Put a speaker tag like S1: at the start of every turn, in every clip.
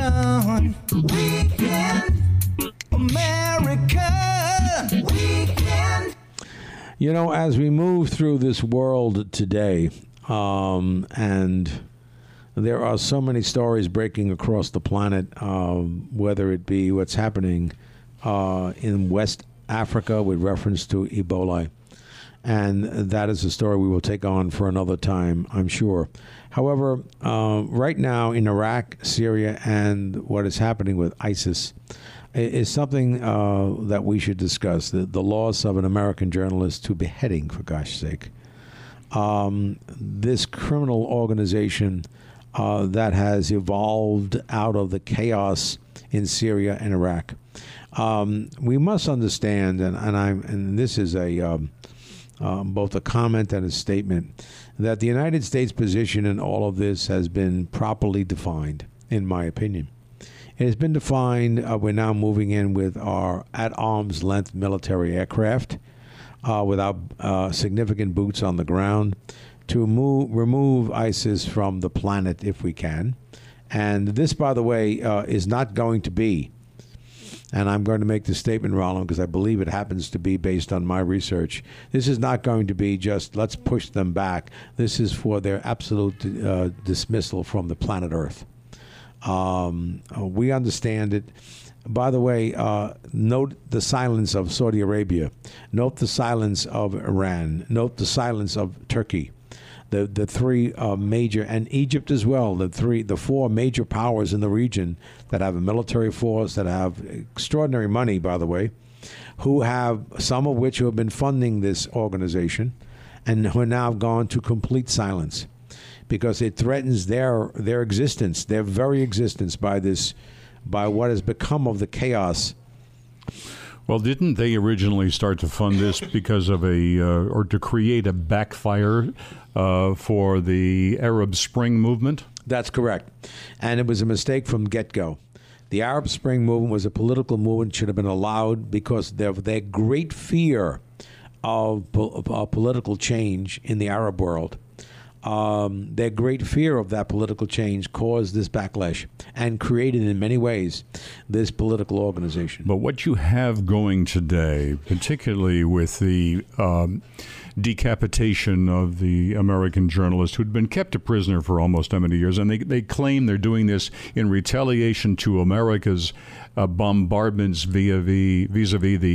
S1: Weekend, America, weekend.
S2: You know, as we move through this world today, and there are so many stories breaking across the planet, whether it be what's happening in West Africa with reference to Ebola. And that is a story we will take on for another time, I'm sure. However, right now in Iraq, Syria, and what is happening with ISIS is something that we should discuss. The loss of an American journalist to beheading, for gosh sake. This criminal organization that has evolved out of the chaos in Syria and Iraq. We must understand, and this is a both a comment and a statement, that the United States position in all of this has been properly defined, in my opinion. It has been defined. We're now moving in with our at arm's length military aircraft without significant boots on the ground to remove ISIS from the planet if we can. And this, by the way, is not going to be, and I'm going to make this statement, Roland, because I believe it happens to be based on my research. This is not going to be just, let's push them back. This is for their absolute dismissal from the planet Earth. We understand it. By the way, note the silence of Saudi Arabia. Note the silence of Iran. Note the silence of Turkey. The three major, and Egypt as well, the four major powers in the region that have a military force, that have extraordinary money, by the way, who have, some of which who have been funding this organization, and who are now gone to complete silence because it threatens their existence, their very existence, by what has become of the chaos.
S3: Well, didn't they originally start to fund this because of or to create a backfire for the Arab Spring movement?
S2: That's correct. And it was a mistake from get-go. The Arab Spring movement was a political movement, should have been allowed because of their great fear of political change in the Arab world. Their great fear of that political change caused this backlash and created in many ways this political organization.
S3: But what you have going today, particularly with the decapitation of the American journalist who'd been kept a prisoner for almost how many years, and they claim they're doing this in retaliation to America's bombardments vis-a-vis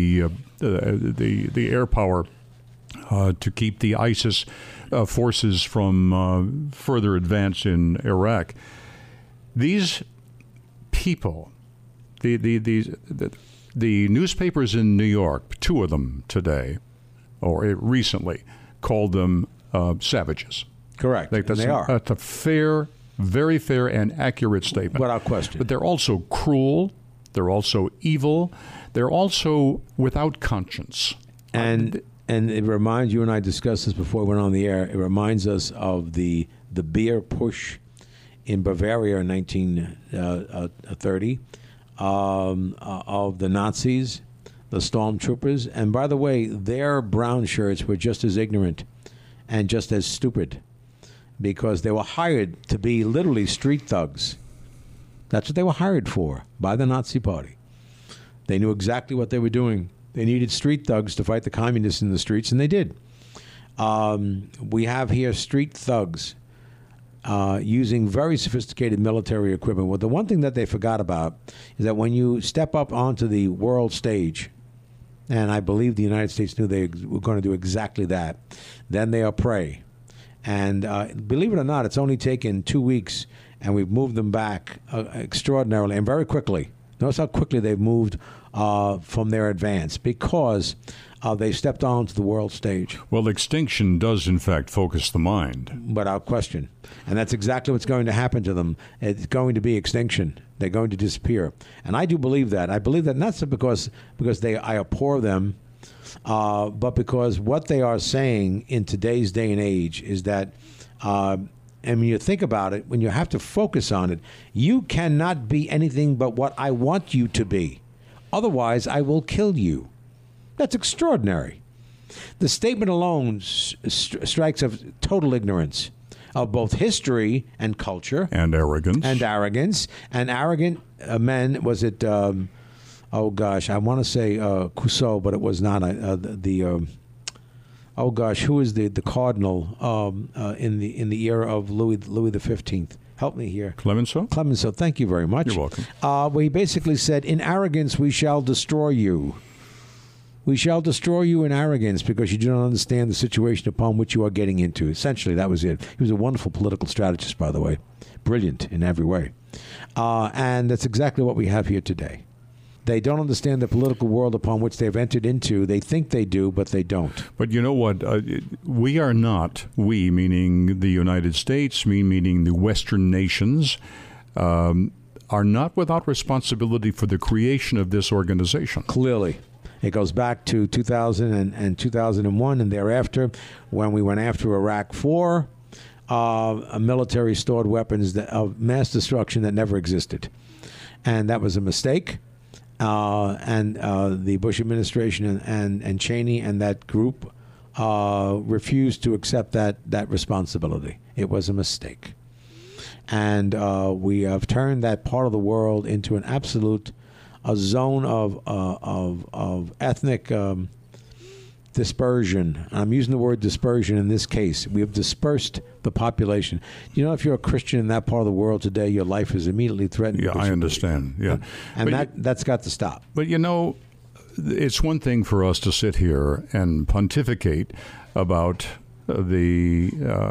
S3: the air power to keep the ISIS forces from further advance in Iraq. These people, the newspapers in New York, two of them today, or recently, called them savages.
S2: Correct.
S3: They are. That's a fair, very fair and accurate statement.
S2: Without question.
S3: But they're also cruel. They're also evil. They're also without conscience.
S2: And it reminds, you and I discussed this before we went on the air, it reminds us of the beer push in Bavaria in 1930 of the Nazis, the stormtroopers. And by the way, their brown shirts were just as ignorant and just as stupid because they were hired to be literally street thugs. That's what they were hired for by the Nazi Party. They knew exactly what they were doing. They needed street thugs to fight the communists in the streets, and they did. We have here street thugs using very sophisticated military equipment. Well, the one thing that they forgot about is that when you step up onto the world stage, and I believe the United States knew they were going to do exactly that, then they are prey. And believe it or not, it's only taken 2 weeks, and we've moved them back extraordinarily and very quickly. Notice how quickly they've moved from their advance because they stepped onto the world stage.
S3: Well, extinction does, in fact, focus the mind.
S2: Without question. And that's exactly what's going to happen to them. It's going to be extinction. They're going to disappear. And I do believe that. I believe that not so because I abhor them, but because what they are saying in today's day and age is that and when you think about it, when you have to focus on it, you cannot be anything but what I want you to be. Otherwise, I will kill you. That's extraordinary. The statement alone strikes of total ignorance of both history and culture
S3: And arrogance.
S2: and arrogance. And arrogant men, was it, oh gosh, I want to say Cousseau, but it was not. Oh gosh, who is the cardinal in the era of Louis the 15th? Help me here.
S3: Clemenceau?
S2: Clemenceau, thank you very much.
S3: You're welcome.
S2: Where he basically said, in arrogance we shall destroy you. We shall destroy you in arrogance because you do not understand the situation upon which you are getting into. Essentially, that was it. He was a wonderful political strategist, by the way. Brilliant in every way. And that's exactly what we have here today. They don't understand the political world upon which they've entered into. They think they do, but they don't.
S3: But you know what? We are not, we meaning the United States, meaning the Western nations, are not without responsibility for the creation of this organization.
S2: Clearly. It goes back to 2000 and 2001 and thereafter when we went after Iraq for a military stored weapons of mass destruction that never existed. And that was a mistake. And the Bush administration and Cheney and that group refused to accept that responsibility. It was a mistake. And we have turned that part of the world into an absolute zone of ethnic dispersion. I'm using the word dispersion in this case. We have dispersed the population. You know, if you're a Christian in that part of the world today, your life is immediately threatened.
S3: Yeah, I understand. Yeah.
S2: And that's got to stop.
S3: But, you know, it's one thing for us to sit here and pontificate about the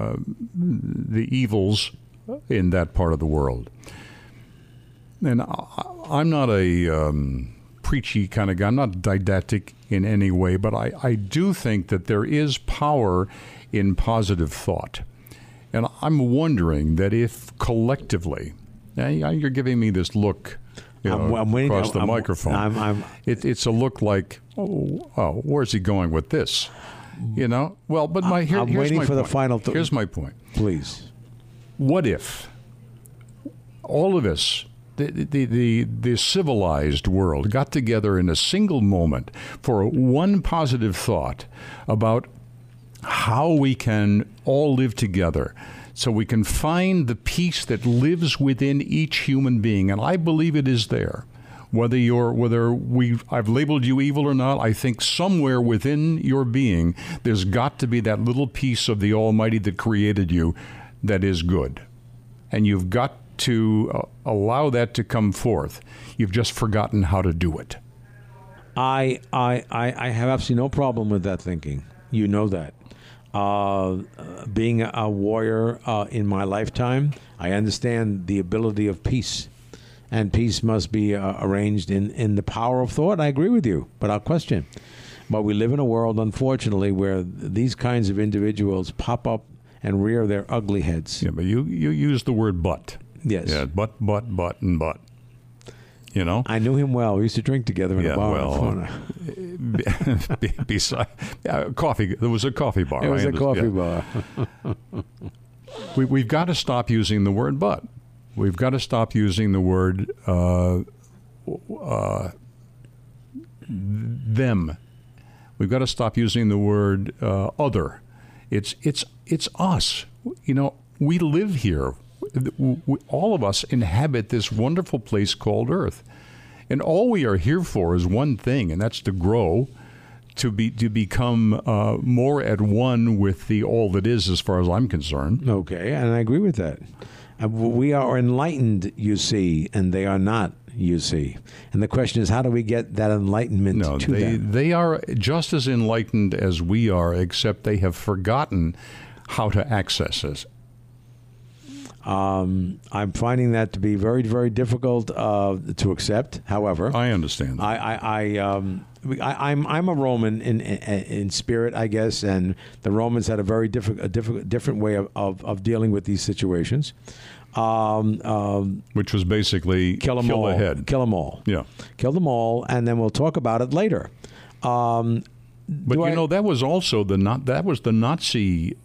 S3: evils in that part of the world. And I'm not a preachy kind of guy. I'm not didactic in any way, but I do think that there is power in positive thought. And I'm wondering that if collectively, you're giving me this look across the microphone. It's a look like, oh, where's he going with this? You know? Well, but
S2: I'm
S3: here's
S2: waiting
S3: my
S2: for the
S3: point.
S2: final.
S3: Here's my point.
S2: Please.
S3: What if all of us, the civilized world, got together in a single moment for one positive thought about how we can all live together so we can find the peace that lives within each human being? And I believe it is there. I've labeled you evil or not, I think somewhere within your being there's got to be that little piece of the Almighty that created you that is good. And you've got to allow that to come forth. You've just forgotten how to do it.
S2: I have absolutely no problem with that thinking. You know that. Being a warrior in my lifetime, I understand the ability of peace. And peace must be arranged in the power of thought. I agree with you, but I'll question. But we live in a world, unfortunately, where these kinds of individuals pop up and rear their ugly heads.
S3: Yeah, but you use the word but.
S2: Yes.
S3: Yeah, but, and but. You know?
S2: I knew him well. We used to drink together in a bar.
S3: Beside coffee, there was a coffee bar.
S2: It was a coffee bar.
S3: We've got to stop using the word but. We've got to stop using the word them. We've got to stop using the word other. It's us. You know, we live here. All of us inhabit this wonderful place called Earth. And all we are here for is one thing, and that's to grow, to become more at one with the all that is, as far as I'm concerned.
S2: Okay, and I agree with that. We are enlightened, you see, and they are not, you see. And the question is, how do we get that enlightenment to them?
S3: They are just as enlightened as we are, except they have forgotten how to access us.
S2: I'm finding that to be very, very difficult to accept. However,
S3: I understand that.
S2: I'm a Roman in spirit, I guess, and the Romans had a very different way of dealing with these situations.
S3: Which was basically
S2: kill them all. Kill them all.
S3: Yeah.
S2: Kill them all, and then we'll talk about it later.
S3: But that was also the Nazi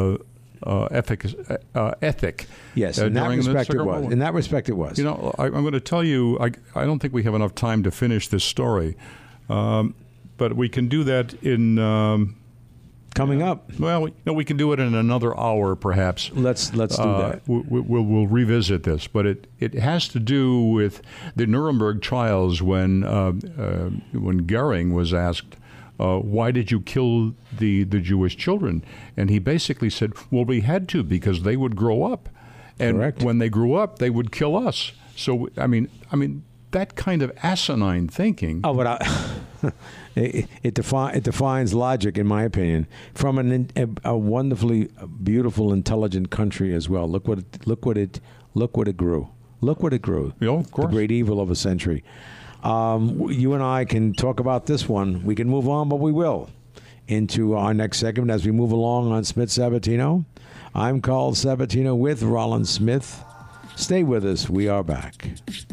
S3: ethic.
S2: Yes, in that respect it was. In that respect it was.
S3: You know, I'm going to tell you, I don't think we have enough time to finish this story, but we can do that in
S2: coming up.
S3: Well, we can do it in another hour, perhaps.
S2: Let's do that.
S3: We'll revisit this, but it has to do with the Nuremberg trials when Goering was asked, why did you kill the Jewish children? And he basically said, well, we had to because they would grow up. And
S2: Correct.
S3: when they grew up, they would kill us. So, I mean, that kind of asinine thinking.
S2: Oh, but it defines logic, in my opinion, from a wonderfully beautiful, intelligent country as well. Look what it grew. Look what it grew.
S3: Yeah, of course.
S2: The great evil of a century. You and I can talk about this one. We can move on, but we will, into our next segment as we move along on Smith Sabatino. I'm Carl Sabatino with Rollins Smith. Stay with us. We are back.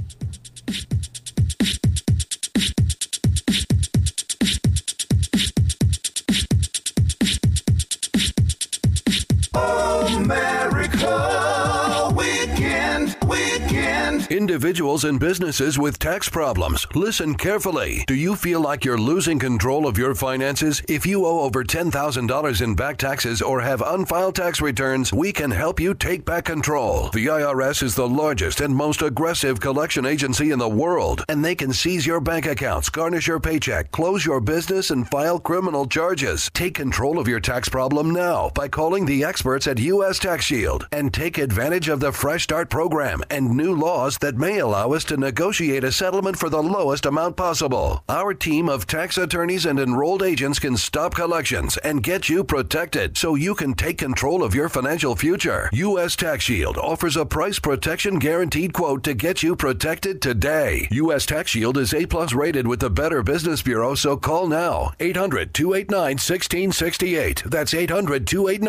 S1: America Weekend. Individuals and businesses with tax problems, listen carefully. Do you feel like you're losing control of your finances? If you owe over $10,000 in back taxes or have unfiled tax returns, we can help you take back control. The IRS is the largest and most aggressive collection agency in the world, and they can seize your bank accounts, garnish your paycheck, close your business, and file criminal charges. Take control of your tax problem now by calling the experts at U.S. Tax Shield and take advantage of the Fresh Start program and new laws that may allow us to negotiate a settlement for the lowest amount possible. Our team of tax attorneys and enrolled agents can stop collections and get you protected so you can take control of your financial future. U.S. Tax Shield offers a price protection guaranteed quote to get you protected today. U.S. Tax Shield is A+ rated with the Better Business Bureau, so call now. 800-289-1668. That's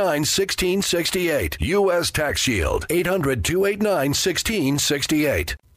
S1: 800-289-1668. U.S. Tax Shield. 800-289-1668.